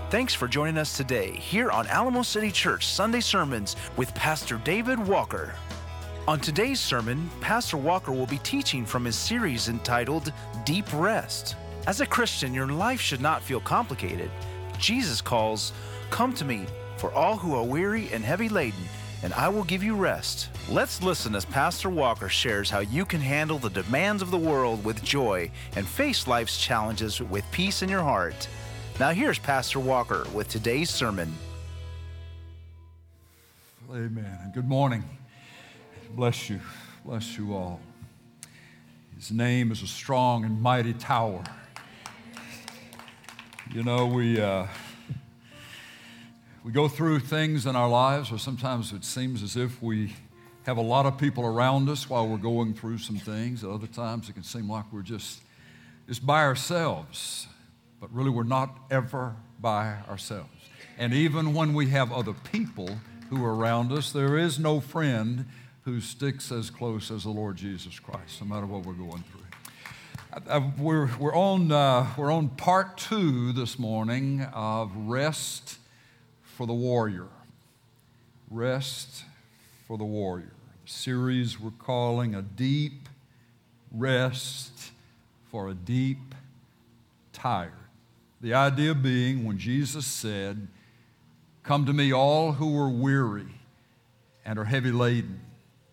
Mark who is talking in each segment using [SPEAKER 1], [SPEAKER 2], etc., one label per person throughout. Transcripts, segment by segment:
[SPEAKER 1] Thanks for joining us today here on Alamo City Church Sunday Sermons with Pastor David Walker. On today's sermon, Pastor Walker will be teaching from his series entitled Deep Rest. As a Christian, your life should not feel complicated. Jesus calls, "Come to me, for all who are weary and heavy laden, and I will give you rest." Let's listen as Pastor Walker shares how you can handle the demands of the world with joy and face life's challenges with peace in your heart. Now here's Pastor Walker with today's sermon.
[SPEAKER 2] Amen. Good morning. Bless you. Bless you all. His name is a strong and mighty tower. You know, we go through things in our lives, or sometimes it seems as if we have a lot of people around us while we're going through some things. At other times it can seem like we're just by ourselves. But really, we're not ever by ourselves. And even when we have other people who are around us, there is no friend who sticks as close as the Lord Jesus Christ, no matter what we're going through. We're on part 2 this morning of Rest for the Warrior. Rest for the Warrior. The series we're calling A Deep Rest for a Deep Tired. The idea being when Jesus said, "Come to me all who are weary and are heavy laden,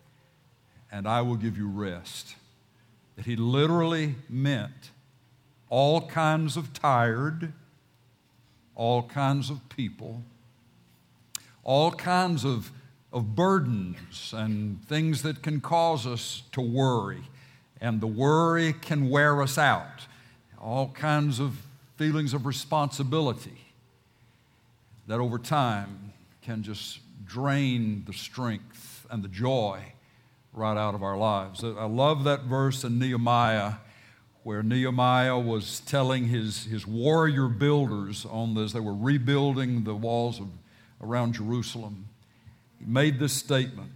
[SPEAKER 2] and I will give you rest," that he literally meant all kinds of tired, all kinds of people, all kinds of burdens and things that can cause us to worry, and the worry can wear us out, all kinds of feelings of responsibility that over time can just drain the strength and the joy right out of our lives. I love that verse in Nehemiah where Nehemiah was telling his warrior builders on this. They were rebuilding the walls around Jerusalem. He made this statement: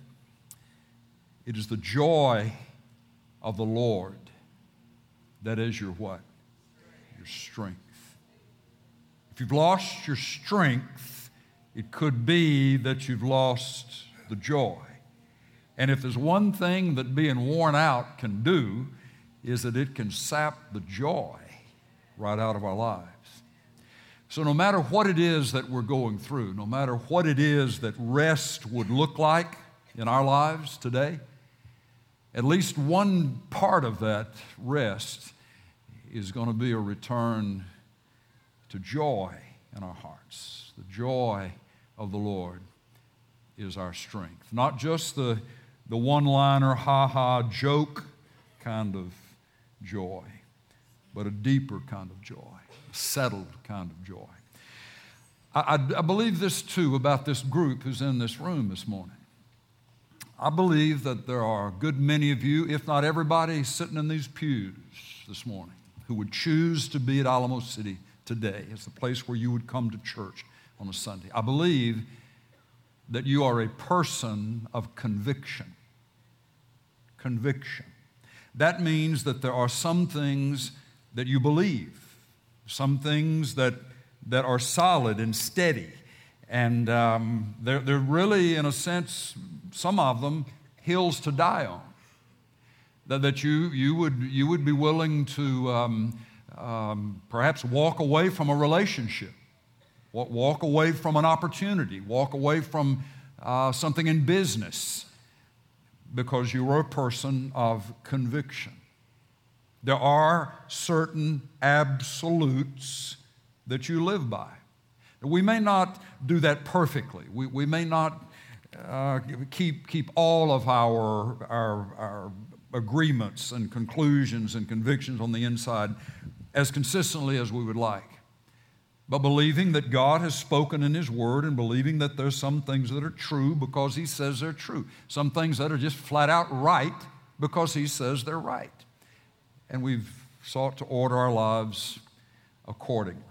[SPEAKER 2] "It is the joy of the Lord that is your what? Your strength." If you've lost your strength, it could be that you've lost the joy. And if there's one thing that being worn out can do, is that it can sap the joy right out of our lives. So no matter what it is that we're going through, no matter what it is that rest would look like in our lives today, at least one part of that rest is going to be a return to joy in our hearts. The joy of the Lord is our strength. Not just the one-liner, ha-ha, joke kind of joy, but a deeper kind of joy, a settled kind of joy. I believe this too about this group who's in this room this morning. I believe that there are a good many of you, if not everybody, sitting in these pews this morning who would choose to be at Alamo City today. It's the place where you would come to church on a Sunday. I believe that you are a person of conviction. Conviction. That means that there are some things that you believe, some things that are solid and steady. And they're really, in a sense, some of them, hills to die on. That you would be willing to perhaps walk away from a relationship, walk away from an opportunity, walk away from something in business because you are a person of conviction. There are certain absolutes that you live by. We may not do that perfectly. We may not keep all of our agreements and conclusions and convictions on the inside as consistently as we would like. But believing that God has spoken in His Word and believing that there's some things that are true because He says they're true. Some things that are just flat out right because He says they're right. And we've sought to order our lives accordingly.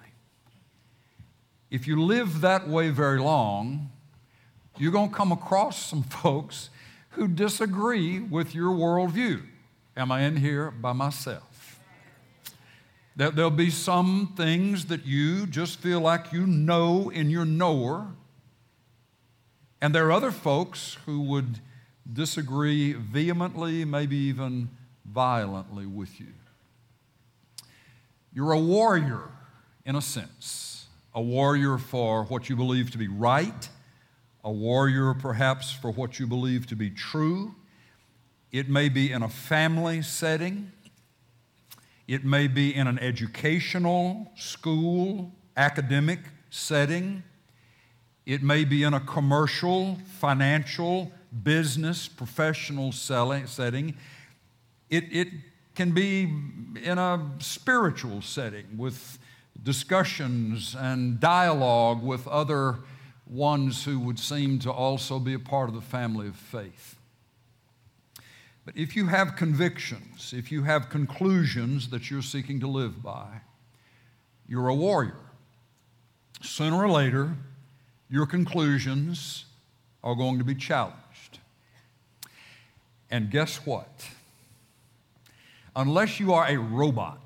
[SPEAKER 2] If you live that way very long, you're going to come across some folks who disagree with your worldview. Am I in here by myself? There'll be some things that you just feel like you know in your knower. And there are other folks who would disagree vehemently, maybe even violently with you. You're a warrior, in a sense. A warrior for what you believe to be right. A warrior, perhaps, for what you believe to be true. It may be in a family setting. It may be in an educational, school, academic setting. It may be in a commercial, financial, business, professional setting. It can be in a spiritual setting with discussions and dialogue with other ones who would seem to also be a part of the family of faith. But if you have convictions, if you have conclusions that you're seeking to live by, you're a warrior. Sooner or later, your conclusions are going to be challenged. And guess what? Unless you are a robot,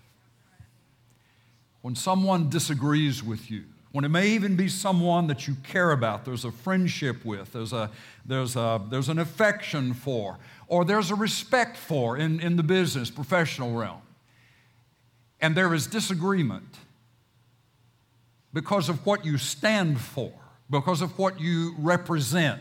[SPEAKER 2] when someone disagrees with you, when it may even be someone that you care about, there's a friendship with, there's an affection for, or there's a respect for in the business, professional realm, and there is disagreement because of what you stand for, because of what you represent,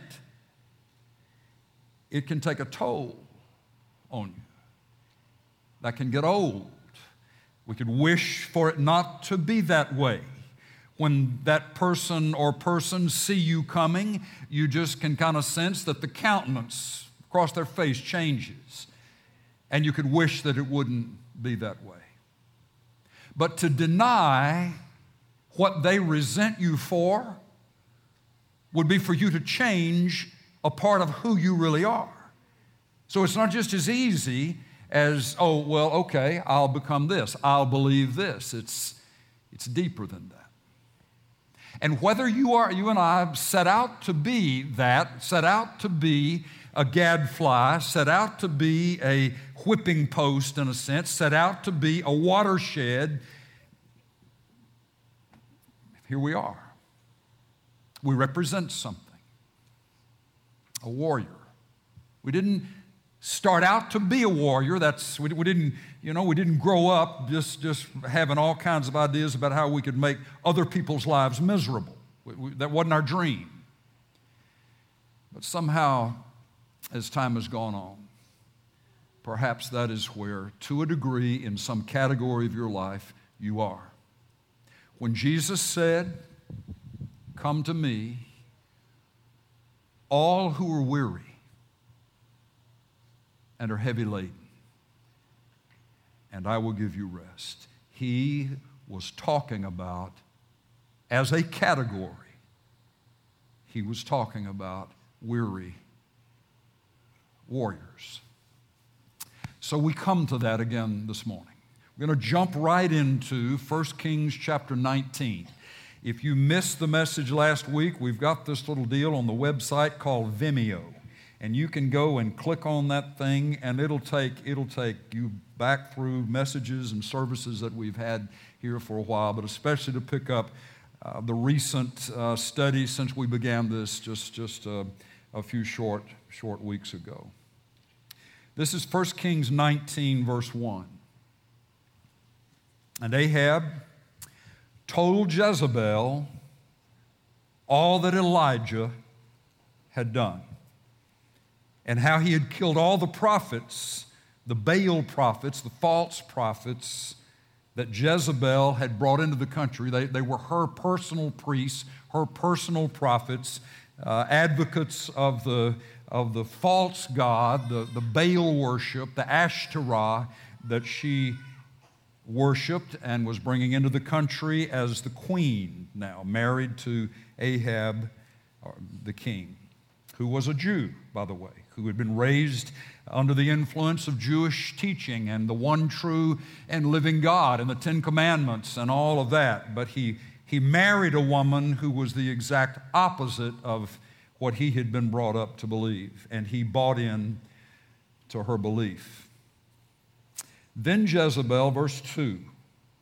[SPEAKER 2] it can take a toll on you. That can get old. We could wish for it not to be that way. When that person or persons see you coming, you just can kind of sense that the countenance across their face changes. And you could wish that it wouldn't be that way. But to deny what they resent you for would be for you to change a part of who you really are. So it's not just as easy as, oh, well, okay, I'll become this. I'll believe this. It's deeper than that. And whether you and I set out to be that, set out to be a gadfly, set out to be a whipping post in a sense, set out to be a watershed, here we are. We represent something. A warrior. We didn't start out to be a warrior. We didn't grow up just having all kinds of ideas about how we could make other people's lives miserable. That wasn't our dream. But somehow, as time has gone on, perhaps that is where, to a degree, in some category of your life, you are. When Jesus said, "Come to me, all who are weary and are heavy laden, and I will give you rest." He was talking about, as a category, he was talking about weary warriors. So we come to that again this morning. We're going to jump right into 1 Kings chapter 19. If you missed the message last week, we've got this little deal on the website called Vimeo. And you can go and click on that thing, and it'll take you back through messages and services that we've had here for a while, but especially to pick up the recent studies since we began this just a few short weeks ago. This is 1 Kings 19, verse 1. And Ahab told Jezebel all that Elijah had done, and how he had killed all the prophets, the Baal prophets, the false prophets that Jezebel had brought into the country. They were her personal priests, her personal prophets, advocates of the false god, the Baal worship, the Ashtoreth that she worshipped and was bringing into the country as the queen now, married to Ahab, the king, who was a Jew, by the way, who had been raised under the influence of Jewish teaching and the one true and living God and the Ten Commandments and all of that. But he married a woman who was the exact opposite of what he had been brought up to believe, and he bought in to her belief. Then Jezebel, verse 2,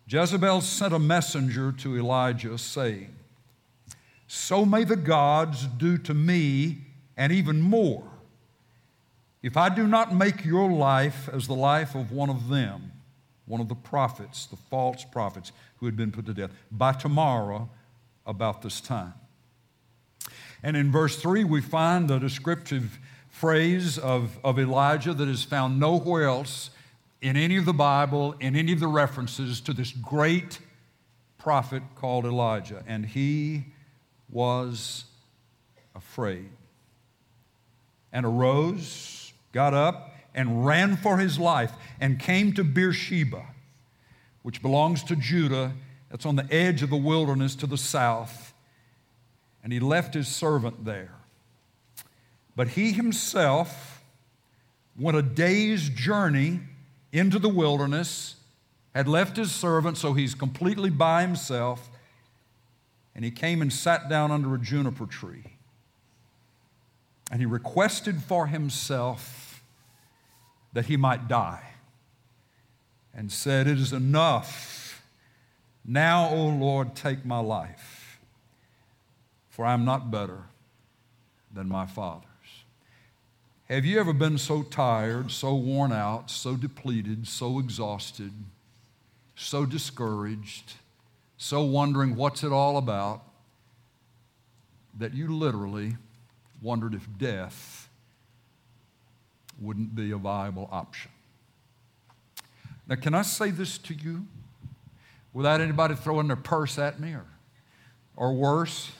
[SPEAKER 2] Jezebel sent a messenger to Elijah, saying, "So may the gods do to me, and even more, if I do not make your life as the life of one of them," one of the prophets, the false prophets who had been put to death, "by tomorrow about this time." And in verse 3, we find a descriptive phrase of Elijah that is found nowhere else in any of the Bible, in any of the references to this great prophet called Elijah. And he was afraid and arose, got up, and ran for his life and came to Beersheba, which belongs to Judah. That's on the edge of the wilderness to the south. And he left his servant there. But he himself went a day's journey into the wilderness, had left his servant, so he's completely by himself, and he came and sat down under a juniper tree. And he requested for himself that he might die, and said, "It is enough. Now, O Lord, take my life, for I am not better than my fathers." Have you ever been so tired, so worn out, so depleted, so exhausted, so discouraged, so wondering what's it all about, that you literally wondered if death wouldn't be a viable option? Now, can I say this to you without anybody throwing their purse at me or worse?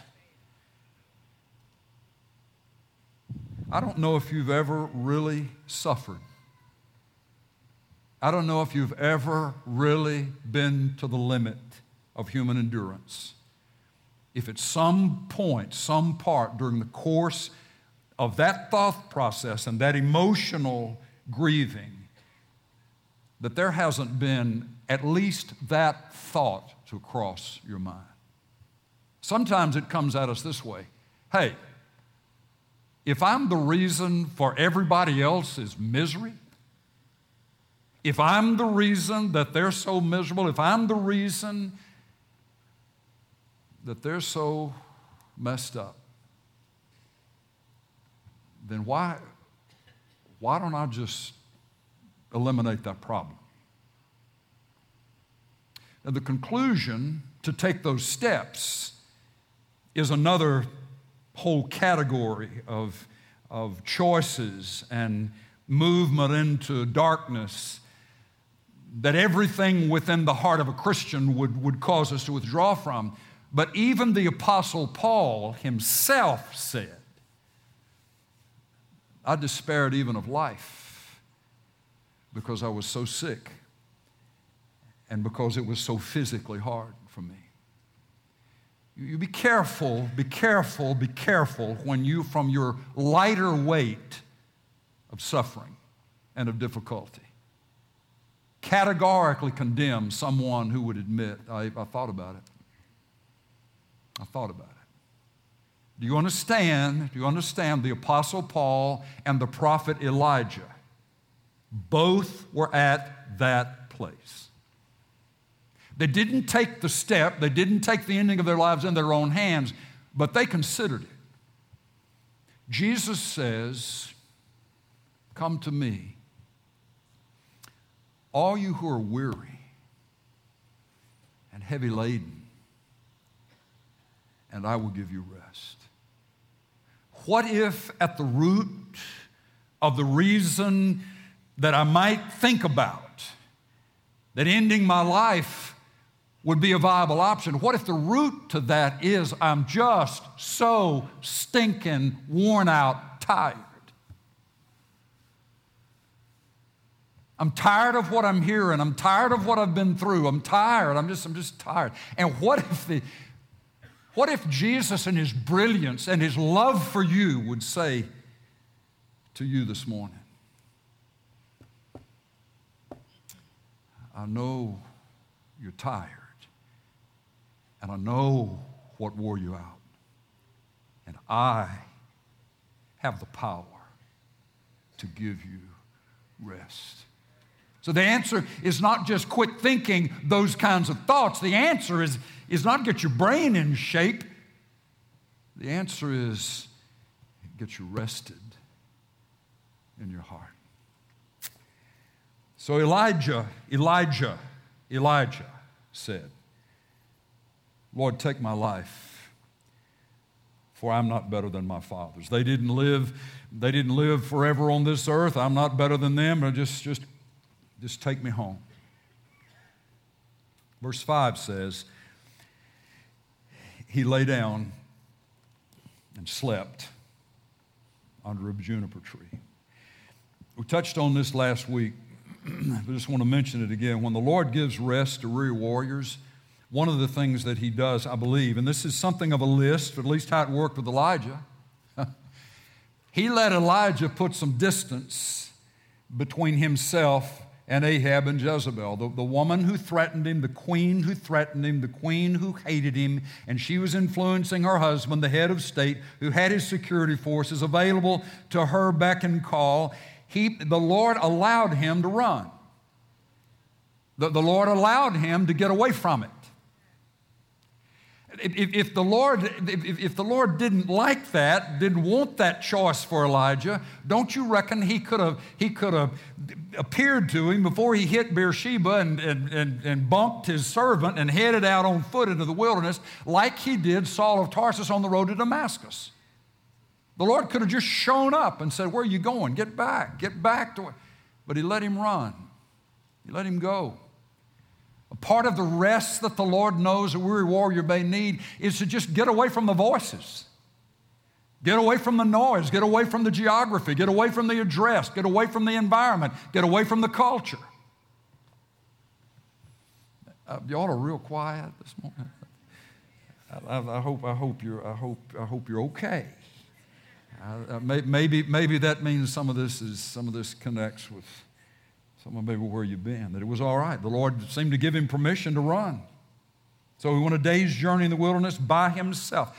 [SPEAKER 2] I don't know if you've ever really suffered. I don't know if you've ever really been to the limit of human endurance. If at some point, some part during the course of that thought process and that emotional grieving, that there hasn't been at least that thought to cross your mind. Sometimes it comes at us this way: hey, if I'm the reason for everybody else's misery, if I'm the reason that they're so miserable, if I'm the reason that they're so messed up, then why don't I just eliminate that problem? Now, the conclusion to take those steps is another whole category of choices and movement into darkness that everything within the heart of a Christian would cause us to withdraw from. But even the Apostle Paul himself said, "I despaired even of life because I was so sick and because it was so physically hard for me." You be careful when you, from your lighter weight of suffering and of difficulty, categorically condemn someone who would admit, I thought about it. I thought about it. Do you understand the Apostle Paul and the prophet Elijah? Both were at that place. They didn't take the step, they didn't take the ending of their lives in their own hands, but they considered it. Jesus says, "Come to me, all you who are weary and heavy laden, and I will give you rest." What if at the root of the reason that I might think about that ending my life would be a viable option, what if the root to that is I'm just so stinking worn out, tired? I'm tired of what I'm hearing. I'm tired of what I've been through. I'm tired. I'm just tired. And what if Jesus in his brilliance and his love for you would say to you this morning, "I know you're tired, and I know what wore you out, and I have the power to give you rest." So the answer is not just quit thinking those kinds of thoughts. The answer is not get your brain in shape. The answer is get you rested in your heart. So Elijah said, Lord, take my life, for I'm not better than my fathers. They didn't live forever on this earth. I'm not better than them. Just take me home. Verse 5 says, he lay down and slept under a juniper tree. We touched on this last week. I just want to mention it again. When the Lord gives rest to weary warriors, one of the things that he does, I believe, and this is something of a list, at least how it worked with Elijah, he let Elijah put some distance between himself and Ahab and Jezebel, the woman who threatened him, the queen who threatened him, the queen who hated him, and she was influencing her husband, the head of state, who had his security forces available to her beck and call. The Lord allowed him to run. The Lord allowed him to get away from it. If the Lord didn't like that, didn't want that choice for Elijah, don't you reckon he could have appeared to him before he hit Beersheba and bumped his servant and headed out on foot into the wilderness like he did Saul of Tarsus on the road to Damascus? The Lord could have just shown up and said, where are you going? Get back to it. But he let him run. He let him go. A part of the rest that the Lord knows a weary warrior may need is to just get away from the voices. Get away from the noise. Get away from the geography. Get away from the address. Get away from the environment. Get away from the culture. Y'all are real quiet this morning. I hope you're okay. Maybe that means some of this connects with some of maybe where you've been, that it was all right. The Lord seemed to give him permission to run. So he went a day's journey in the wilderness by himself.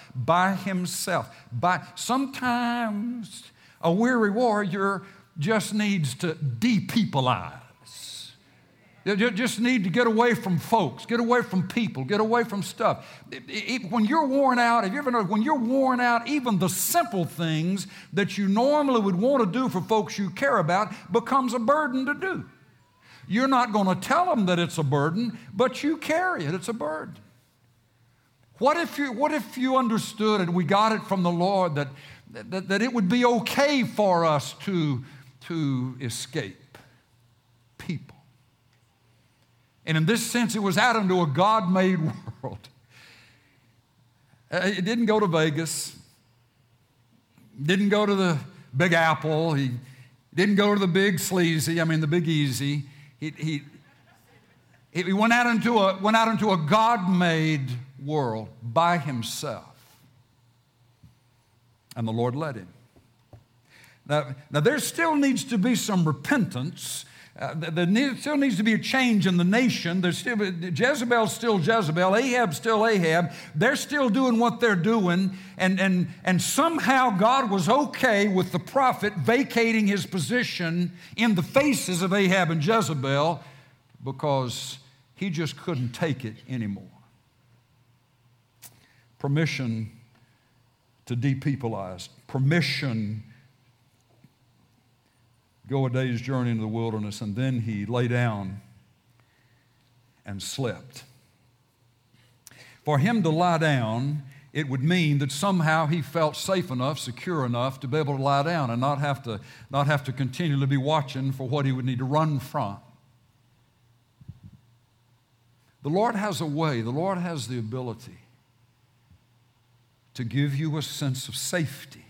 [SPEAKER 2] Sometimes a weary warrior just needs to de-peopleize. You just need to get away from folks, get away from people, get away from stuff. When you're worn out, have you ever noticed, when you're worn out, even the simple things that you normally would want to do for folks you care about becomes a burden to do. You're not going to tell them that it's a burden, but you carry it. It's a burden. What if you understood and we got it from the Lord that it would be okay for us to escape people? And in this sense, it was out into a God-made world. It didn't go to Vegas. Didn't go to the Big Apple. He didn't go to the Big the Big Easy. He went out into a God-made world by himself. And the Lord led him. Now there still needs to be some repentance. There still needs to be a change in the nation. Jezebel's still Jezebel. Ahab's still Ahab. They're still doing what they're doing. And somehow God was okay with the prophet vacating his position in the faces of Ahab and Jezebel because he just couldn't take it anymore. Permission to de-peopleize. Permission go a day's journey into the wilderness, and then he lay down and slept. For him to lie down, it would mean that somehow he felt safe enough, secure enough to be able to lie down and not have to continually be watching for what he would need to run from. The Lord has a way, the Lord has the ability to give you a sense of safety.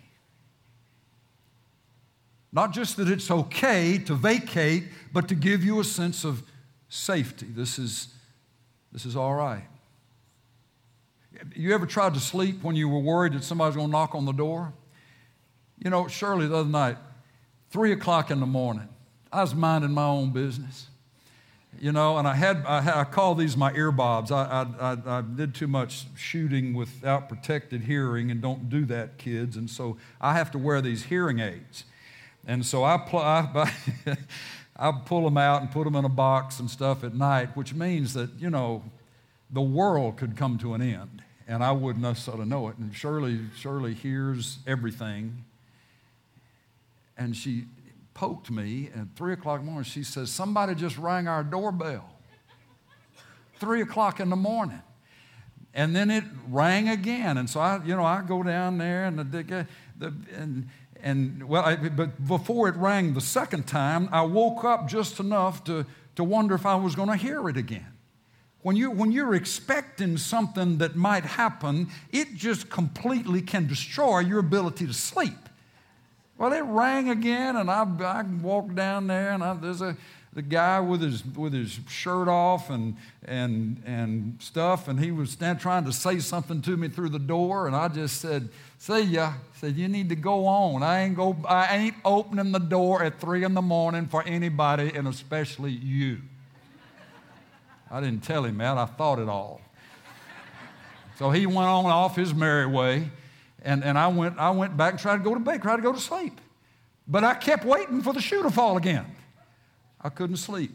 [SPEAKER 2] Not just that it's okay to vacate, but to give you a sense of safety. This is all right. You ever tried to sleep when you were worried that somebody's going to knock on the door? You know, Shirley, the other night, 3 o'clock in the morning, I was minding my own business. You know, and I call these my earbobs. I did too much shooting without protected hearing, and don't do that, kids. And so I have to wear these hearing aids. And so I I pull them out and put them in a box and stuff at night, which means that, the world could come to an end, and I wouldn't necessarily know it. And Shirley hears everything, and she poked me at 3 o'clock in the morning. She says, somebody just rang our doorbell. 3 o'clock in the morning. And then it rang again. And so I go down there but before it rang the second time, I woke up just enough to wonder if I was going to hear it again. When you're expecting something that might happen, it just completely can destroy your ability to sleep. Well, it rang again, and I walked down there, and there's the guy with his shirt off and stuff, and he was trying to say something to me through the door, and I just said, "See ya." Said, "You need to go on. I ain't opening the door at 3 in the morning for anybody, and especially you." I didn't tell him that. I thought it all. So he went on off his merry way, and I went back and tried to go to bed, tried to go to sleep. But I kept waiting for the shoe to fall again. I couldn't sleep.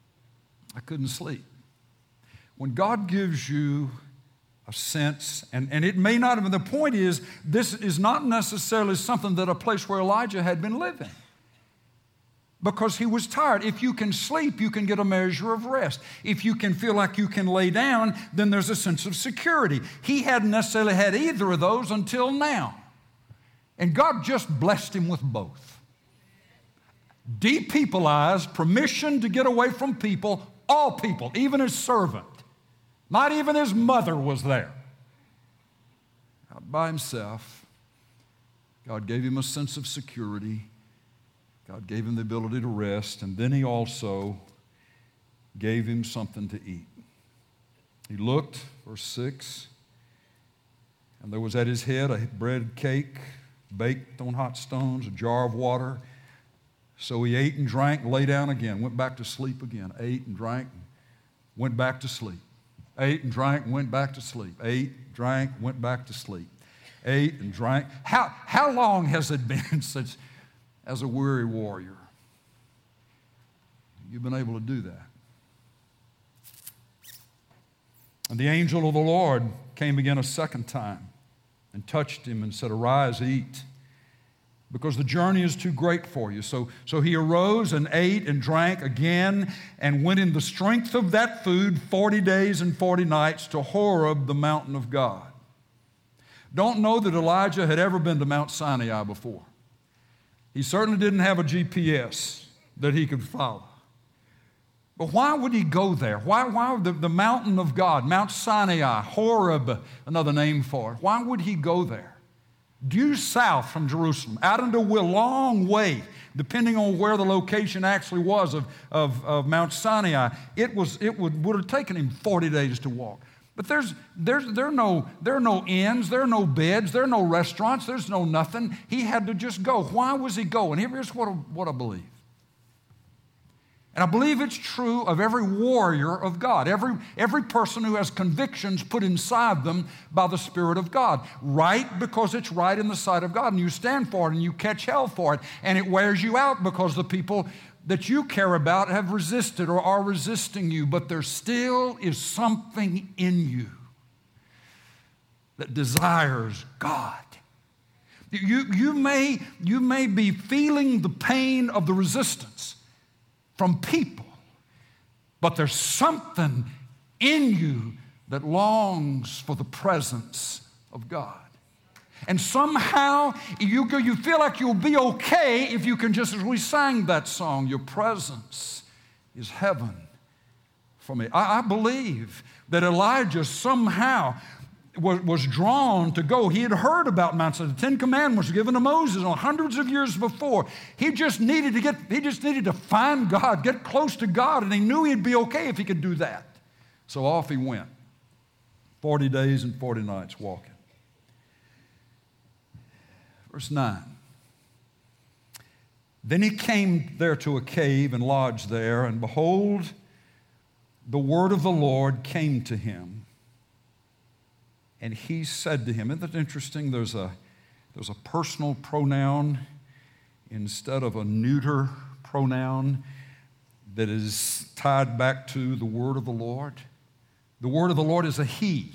[SPEAKER 2] When God gives you a sense, and it may not have been, the point is, this is not necessarily something that a place where Elijah had been living, because he was tired. If you can sleep, you can get a measure of rest. If you can feel like you can lay down, then there's a sense of security. He hadn't necessarily had either of those until now. And God just blessed him with both. Depeopleized, permission to get away from people, all people, even his servant. Not even his mother was there. Out by himself, God gave him a sense of security. God gave him the ability to rest, and then he also gave him something to eat. He looked, verse 6, and there was at his head a bread cake baked on hot stones, a jar of water. So he ate and drank, lay down again, went back to sleep again. Ate and drank, went back to sleep. Ate and drank, went back to sleep. Ate, drank, went back to sleep. Ate and drank. How long has it been since, as a weary warrior, you've been able to do that? And the angel of the Lord came again a second time and touched him and said, "Arise, eat, because the journey is too great for you." So he arose and ate and drank again and went in the strength of that food 40 days and 40 nights to Horeb, the mountain of God. Don't know that Elijah had ever been to Mount Sinai before. He certainly didn't have a GPS that he could follow. But why would he go there? Why the mountain of God, Mount Sinai, Horeb, another name for it? Why would he go there? Due south from Jerusalem, out into a long way, depending on where the location actually was of Mount Sinai. It would have taken him 40 days to walk. But there are no inns, there are no beds, there are no restaurants, there's no nothing. He had to just go. Why was he going? Here's what I believe. And I believe it's true of every warrior of God, every person who has convictions put inside them by the Spirit of God. Right because it's right in the sight of God, and you stand for it, and you catch hell for it, and it wears you out because the people that you care about have resisted or are resisting you, but there still is something in you that desires God. You may be feeling the pain of the resistance from people, but there's something in you that longs for the presence of God. And somehow you feel like you'll be okay if you can just, as we sang that song, your presence is heaven for me. I believe that Elijah somehow was drawn to go. He had heard about Mount Sinai. The Ten Commandments were given to Moses hundreds of years before. He just needed to find God, get close to God, and he knew he'd be okay if he could do that. So off he went. 40 days and 40 nights walking. Verse 9. Then he came there to a cave and lodged there, and behold, the word of the Lord came to him. And he said to him, isn't that interesting? There's a personal pronoun instead of a neuter pronoun. that is tied back to the word of the Lord. The word of the Lord is a he.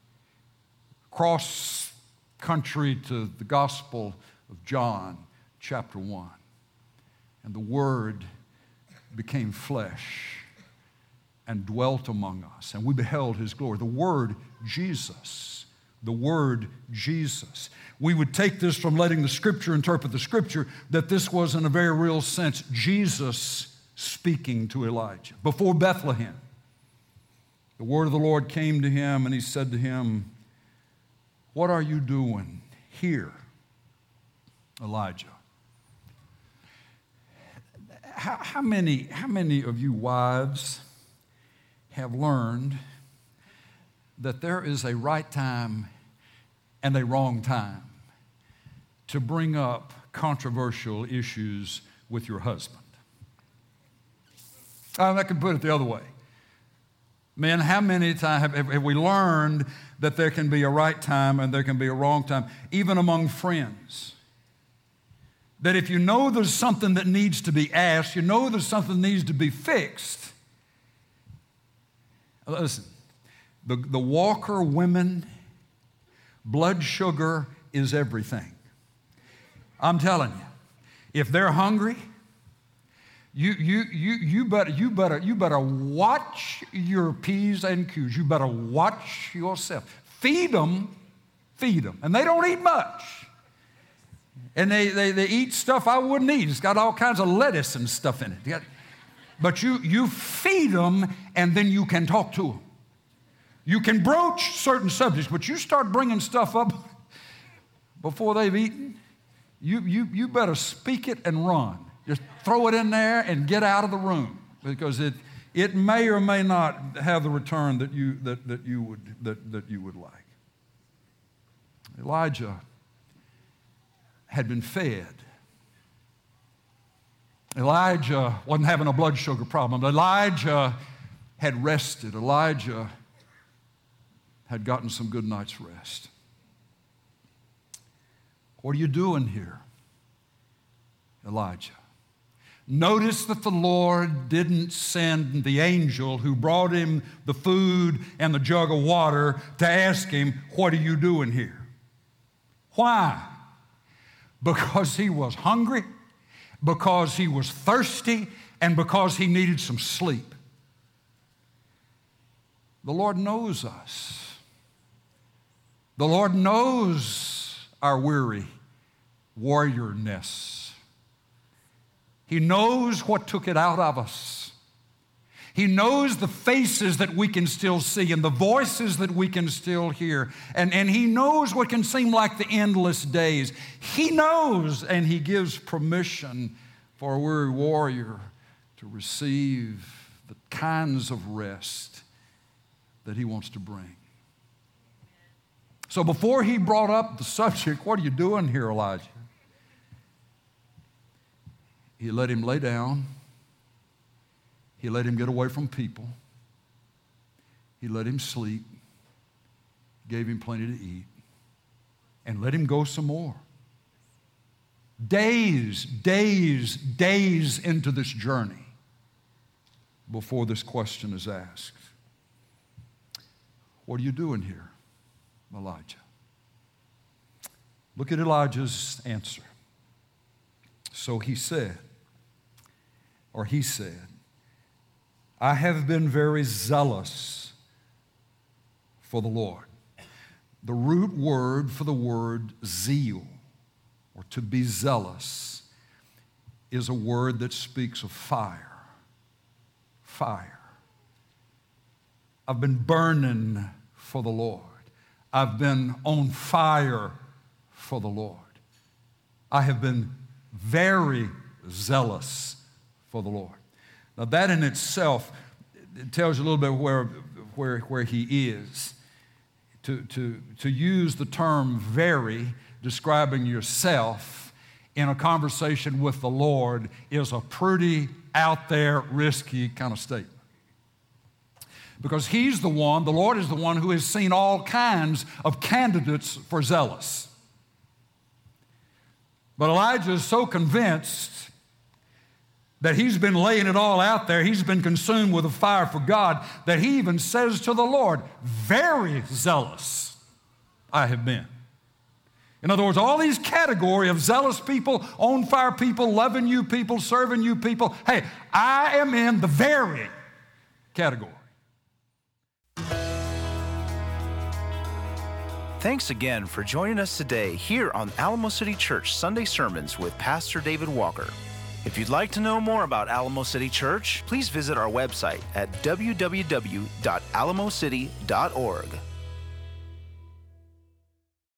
[SPEAKER 2] Cross country to the Gospel of John, chapter 1. And the Word became flesh and dwelt among us, and we beheld His glory. The Word, Jesus. The Word, Jesus. We would take this from letting the Scripture interpret the Scripture, that this was in a very real sense Jesus speaking to Elijah. Before Bethlehem, the word of the Lord came to him, and He said to him, "What are you doing here, Elijah?" How many of you wives have learned that there is a right time and a wrong time to bring up controversial issues with your husband? I can put it the other way. Men, how many times have we learned that there can be a right time and there can be a wrong time, even among friends? That if you know there's something that needs to be asked, you know there's something that needs to be fixed. Listen, the Walker women, blood sugar is everything. I'm telling you, if they're hungry, you better watch your P's and Q's. You better watch yourself. Feed them, and they don't eat much. And they eat stuff I wouldn't eat. It's got all kinds of lettuce and stuff in it. But you feed them, and then you can talk to them. You can broach certain subjects, but you start bringing stuff up before they've eaten, you better speak it and run. Just throw it in there and get out of the room, because it may or may not have the return that you would like. Elijah had been fed. Elijah wasn't having a blood sugar problem. Elijah had rested. Elijah had gotten some good night's rest. What are you doing here, Elijah? Notice that the Lord didn't send the angel who brought him the food and the jug of water to ask him, "What are you doing here?" Why? Because he was hungry, because he was thirsty, and because he needed some sleep. The Lord knows us. The Lord knows our weary warriorness. He knows what took it out of us. He knows the faces that we can still see and the voices that we can still hear. And He knows what can seem like the endless days. He knows, and He gives permission for a weary warrior to receive the kinds of rest that He wants to bring. So before He brought up the subject, "What are you doing here, Elijah?" He let him lay down. He let him get away from people. He let him sleep, gave him plenty to eat, and let him go some more. Days into this journey before this question is asked. "What are you doing here, Elijah?" Look at Elijah's answer. So he said, "I have been very zealous for the Lord." The root word for the word zeal, or to be zealous, is a word that speaks of fire. Fire. I've been burning for the Lord. I've been on fire for the Lord. I have been very zealous for the Lord. Now that in itself, it tells you a little bit where he is. To use the term very, describing yourself in a conversation with the Lord, is a pretty out there, risky kind of statement. Because He's the one, the Lord is the one who has seen all kinds of candidates for zealous. But Elijah is so convinced that he's been laying it all out there. He's been consumed with a fire for God, that he even says to the Lord, very zealous I have been. In other words, all these categories of zealous people, on fire people, loving you people, serving you people, hey, I am in the very category.
[SPEAKER 1] Thanks again for joining us today here on Alamo City Church Sunday Sermons with Pastor David Walker. If you'd like to know more about Alamo City Church, please visit our website at www.alamocity.org.